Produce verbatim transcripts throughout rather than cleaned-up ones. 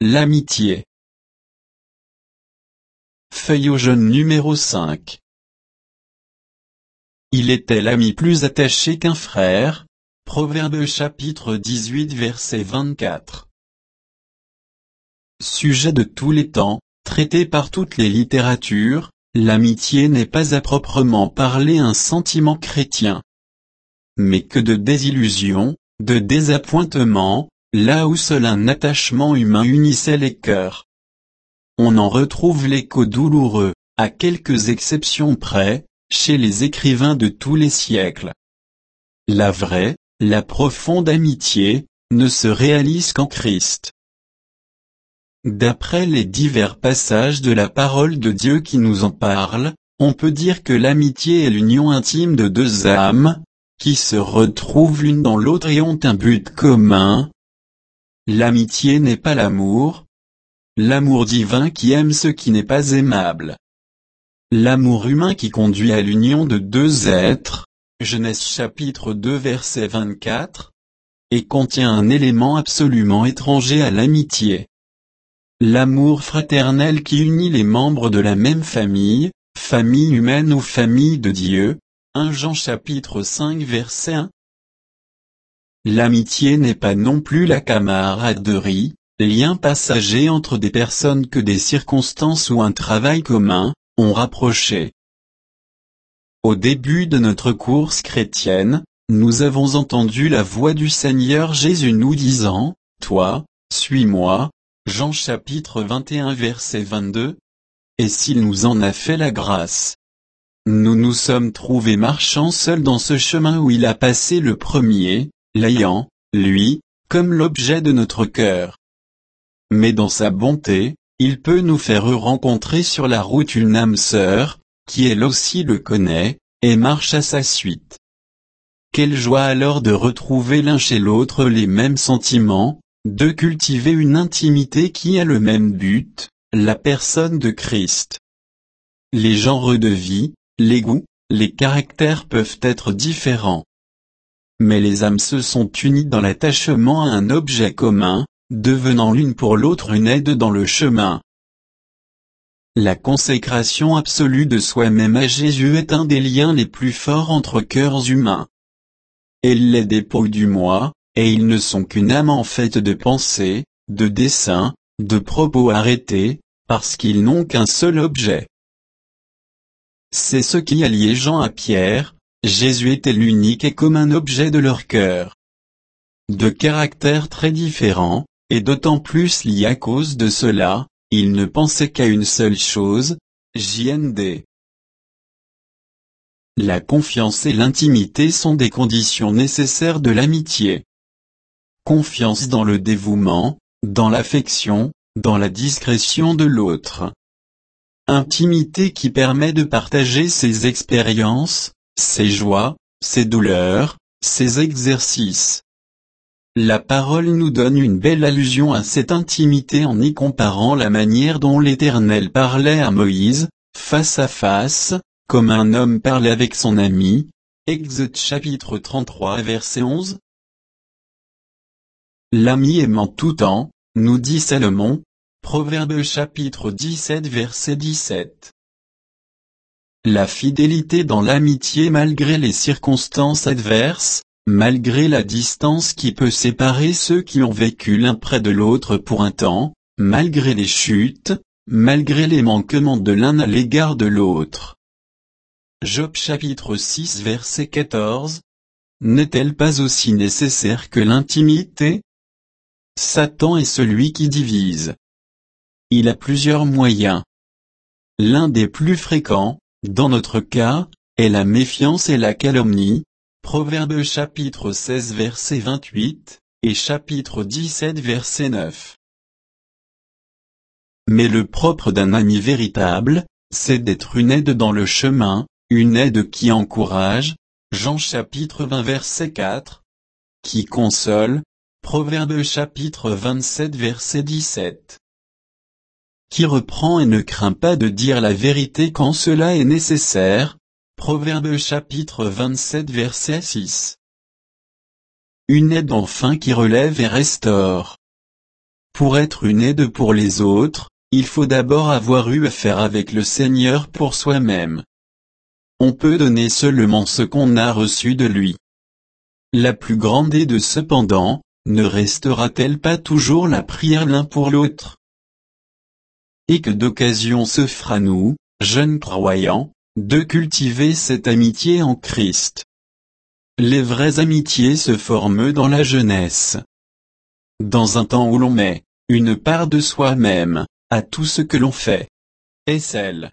l'amitié. Feuille jaune numéro cinq. Il était l'ami plus attaché qu'un frère. Proverbe chapitre dix-huit verset vingt-quatre. Sujet de tous les temps, traité par toutes les littératures, l'amitié n'est pas à proprement parler un sentiment chrétien. Mais que de désillusions, de désappointements, là où seul un attachement humain unissait les cœurs. On en retrouve l'écho douloureux, à quelques exceptions près, chez les écrivains de tous les siècles. La vraie, la profonde amitié, ne se réalise qu'en Christ. D'après les divers passages de la parole de Dieu qui nous en parlent, on peut dire que l'amitié est l'union intime de deux âmes, qui se retrouvent l'une dans l'autre et ont un but commun. L'amitié n'est pas l'amour. L'amour divin qui aime ce qui n'est pas aimable. L'amour humain qui conduit à l'union de deux êtres, Genèse chapitre deux verset vingt-quatre, et contient un élément absolument étranger à l'amitié. L'amour fraternel qui unit les membres de la même famille, famille humaine ou famille de Dieu, premier Jean chapitre cinq verset un. L'amitié n'est pas non plus la camaraderie, lien passager entre des personnes que des circonstances ou un travail commun ont rapproché. Au début de notre course chrétienne, nous avons entendu la voix du Seigneur Jésus nous disant, « Toi, suis-moi », Jean chapitre vingt et un verset vingt-deux, et s'il nous en a fait la grâce. Nous nous sommes trouvés marchant seuls dans ce chemin où il a passé le premier, l'ayant, lui, comme l'objet de notre cœur. Mais dans sa bonté, il peut nous faire rencontrer sur la route une âme sœur, qui elle aussi le connaît, et marche à sa suite. Quelle joie alors de retrouver l'un chez l'autre les mêmes sentiments, de cultiver une intimité qui a le même but, la personne de Christ. Les genres de vie, les goûts, les caractères peuvent être différents. Mais les âmes se sont unies dans l'attachement à un objet commun, devenant l'une pour l'autre une aide dans le chemin. La consécration absolue de soi-même à Jésus est un des liens les plus forts entre cœurs humains. Elle les dépouille du moi, et ils ne sont qu'une âme en fait de pensées, de desseins, de propos arrêtés, parce qu'ils n'ont qu'un seul objet. C'est ce qui a lié Jean à Pierre, Jésus était l'unique et commun objet de leur cœur. De caractères très différents, et d'autant plus liés à cause de cela, ils ne pensaient qu'à une seule chose, J N D. La confiance et l'intimité sont des conditions nécessaires de l'amitié. Confiance dans le dévouement, dans l'affection, dans la discrétion de l'autre. Intimité qui permet de partager ses expériences, ses joies, ses douleurs, ses exercices. La parole nous donne une belle allusion à cette intimité en y comparant la manière dont l'Éternel parlait à Moïse, face à face, comme un homme parle avec son ami. Exode chapitre trente-trois verset onze. L'ami aime en tout temps, nous dit Salomon, Proverbe chapitre dix-sept verset dix-sept. La fidélité dans l'amitié malgré les circonstances adverses, malgré la distance qui peut séparer ceux qui ont vécu l'un près de l'autre pour un temps, malgré les chutes, malgré les manquements de l'un à l'égard de l'autre. Job chapitre six verset quatorze. N'est-elle pas aussi nécessaire que l'intimité? Satan est celui qui divise. Il a plusieurs moyens. L'un des plus fréquents, dans notre cas, est la méfiance et la calomnie. Proverbe chapitre seize verset vingt-huit, et chapitre dix-sept verset neuf. Mais le propre d'un ami véritable, c'est d'être une aide dans le chemin, une aide qui encourage, Jean chapitre vingt verset quatre, qui console, Proverbe chapitre vingt-sept verset dix-sept, qui reprend et ne craint pas de dire la vérité quand cela est nécessaire, Proverbe chapitre vingt-sept verset six. Une aide enfin qui relève et restaure. Pour être une aide pour les autres, il faut d'abord avoir eu affaire avec le Seigneur pour soi-même. On peut donner seulement ce qu'on a reçu de lui. La plus grande aide cependant, ne restera-t-elle pas toujours la prière l'un pour l'autre? Et que d'occasion se fera nous, jeunes croyants, de cultiver cette amitié en Christ. Les vraies amitiés se forment dans la jeunesse. Dans un temps où l'on met une part de soi-même à tout ce que l'on fait. Et celle.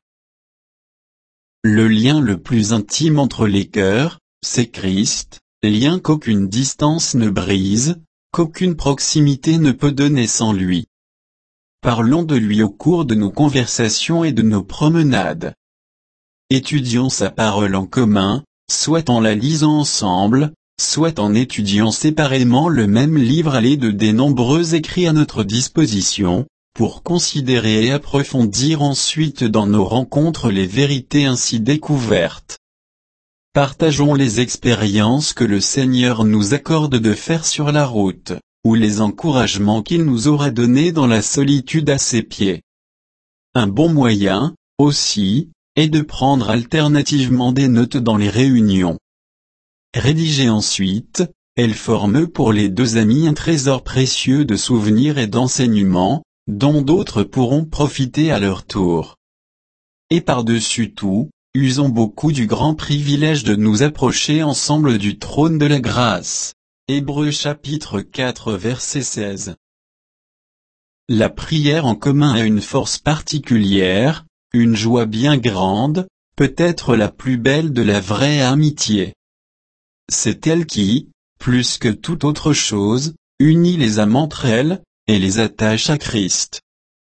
Le lien le plus intime entre les cœurs, c'est Christ, lien qu'aucune distance ne brise, qu'aucune proximité ne peut donner sans lui. Parlons de lui au cours de nos conversations et de nos promenades. Étudions sa parole en commun, soit en la lisant ensemble, soit en étudiant séparément le même livre à l'aide des nombreux écrits à notre disposition, pour considérer et approfondir ensuite dans nos rencontres les vérités ainsi découvertes. Partageons les expériences que le Seigneur nous accorde de faire sur la route, ou les encouragements qu'il nous aura donnés dans la solitude à ses pieds. Un bon moyen, aussi, est de prendre alternativement des notes dans les réunions. Rédigées ensuite, elles forment pour les deux amis un trésor précieux de souvenirs et d'enseignements, dont d'autres pourront profiter à leur tour. Et par-dessus tout, usons beaucoup du grand privilège de nous approcher ensemble du trône de la grâce. Hébreux chapitre quatre verset seize. La prière en commun a une force particulière, une joie bien grande, peut-être la plus belle de la vraie amitié. C'est elle qui, plus que toute autre chose, unit les âmes entre elles, et les attache à Christ.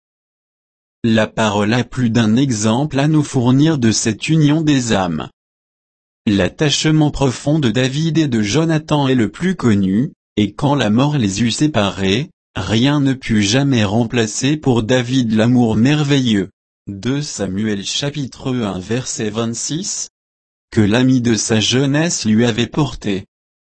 La parole a plus d'un exemple à nous fournir de cette union des âmes. L'attachement profond de David et de Jonathan est le plus connu, et quand la mort les eut séparés, rien ne put jamais remplacer pour David l'amour merveilleux. deux Samuel chapitre un verset vingt-six, que l'ami de sa jeunesse lui avait porté.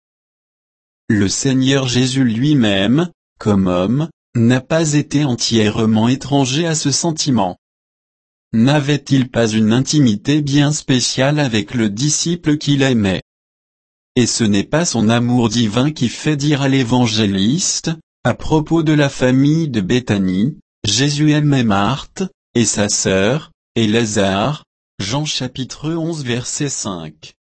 Le Seigneur Jésus lui-même, comme homme, n'a pas été entièrement étranger à ce sentiment. N'avait-il pas une intimité bien spéciale avec le disciple qu'il aimait? Et ce n'est pas son amour divin qui fait dire à l'évangéliste, à propos de la famille de Béthanie, Jésus aimait Marthe, et sa sœur, et Lazare, Jean chapitre onze verset cinq.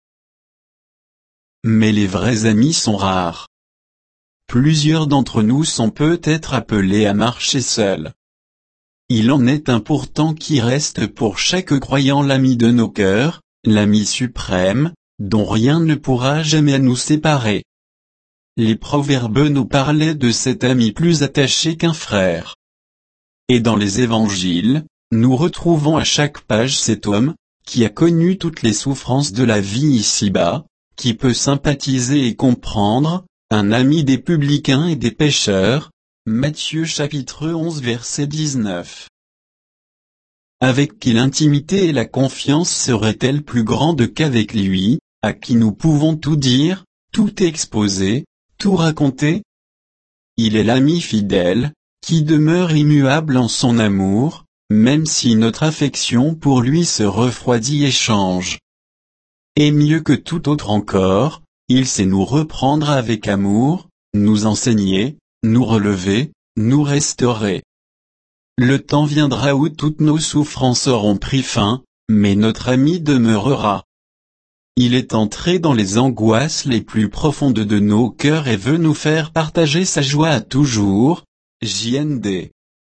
Mais les vrais amis sont rares. Plusieurs d'entre nous sont peut-être appelés à marcher seuls. Il en est un pourtant qui reste pour chaque croyant l'ami de nos cœurs, l'ami suprême, dont rien ne pourra jamais nous séparer. Les proverbes nous parlaient de cet ami plus attaché qu'un frère. Et dans les évangiles, nous retrouvons à chaque page cet homme, qui a connu toutes les souffrances de la vie ici-bas, qui peut sympathiser et comprendre, un ami des publicains et des pécheurs, Matthieu chapitre onze verset dix-neuf. Avec qui l'intimité et la confiance seraient-elles plus grandes qu'avec lui, à qui nous pouvons tout dire, tout exposer, tout raconter? Il est l'ami fidèle, qui demeure immuable en son amour, même si notre affection pour lui se refroidit et change. Et mieux que tout autre encore, il sait nous reprendre avec amour, nous enseigner, nous relever, nous restaurer. Le temps viendra où toutes nos souffrances auront pris fin, mais notre ami demeurera. Il est entré dans les angoisses les plus profondes de nos cœurs et veut nous faire partager sa joie à toujours. J N D.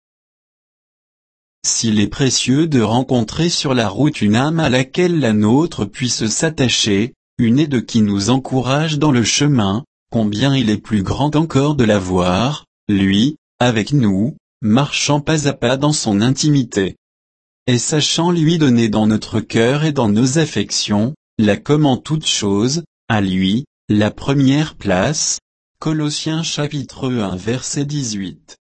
S'il est précieux de rencontrer sur la route une âme à laquelle la nôtre puisse s'attacher, une aide qui nous encourage dans le chemin, combien il est plus grand encore de la voir, lui, avec nous, marchant pas à pas dans son intimité. Et sachant lui donner dans notre cœur et dans nos affections, la comme en toutes choses, à lui, la première place. Colossiens chapitre un verset dix-huit.